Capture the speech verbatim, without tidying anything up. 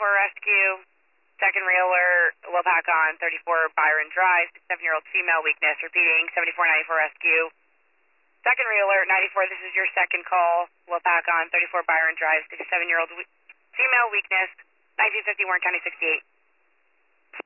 ninety-four rescue. Second reeler, Lopakon, thirty-four Byron Drive, seven-year-old female weakness. Repeating, seventy-four ninety-four rescue. Second reeler, ninety-four, this is your second call. Lopakon, thirty-four Byron Drive, seven-year-old female weakness, nineteen fifty Warren County sixty-eight.